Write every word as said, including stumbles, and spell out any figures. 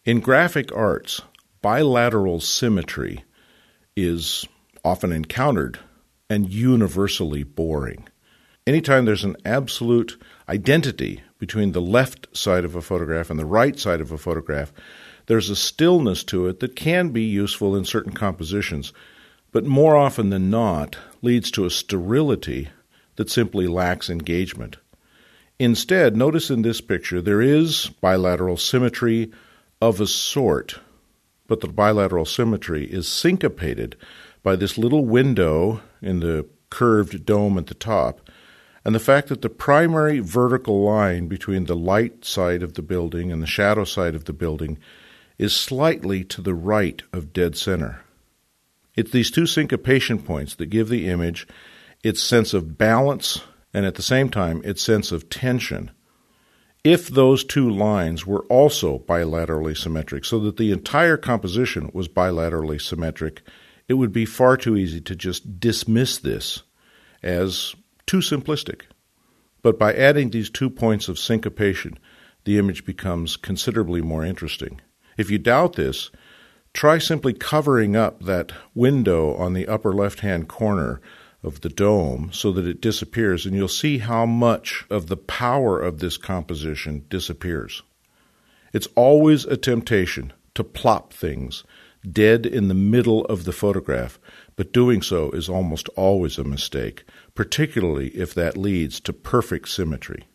In graphic arts, bilateral symmetry is often encountered and universally boring. Anytime there's an absolute identity between the left side of a photograph and the right side of a photograph, there's a stillness to it that can be useful in certain compositions, but more often than not leads to a sterility that simply lacks engagement. Instead, notice in this picture there is bilateral symmetry of a sort, but the bilateral symmetry is syncopated by this little window in the curved dome at the top, and the fact that the primary vertical line between the light side of the building and the shadow side of the building is slightly to the right of dead center. It's these two syncopation points that give the image its sense of balance and at the same time its sense of tension. If those two lines were also bilaterally symmetric, so that the entire composition was bilaterally symmetric, it would be far too easy to just dismiss this as too simplistic. But by adding these two points of syncopation, the image becomes considerably more interesting. If you doubt this, try simply covering up that window on the upper left-hand corner of the dome so that it disappears, and you'll see how much of the power of this composition disappears. It's always a temptation to plop things dead in the middle of the photograph, but doing so is almost always a mistake, particularly if that leads to perfect symmetry.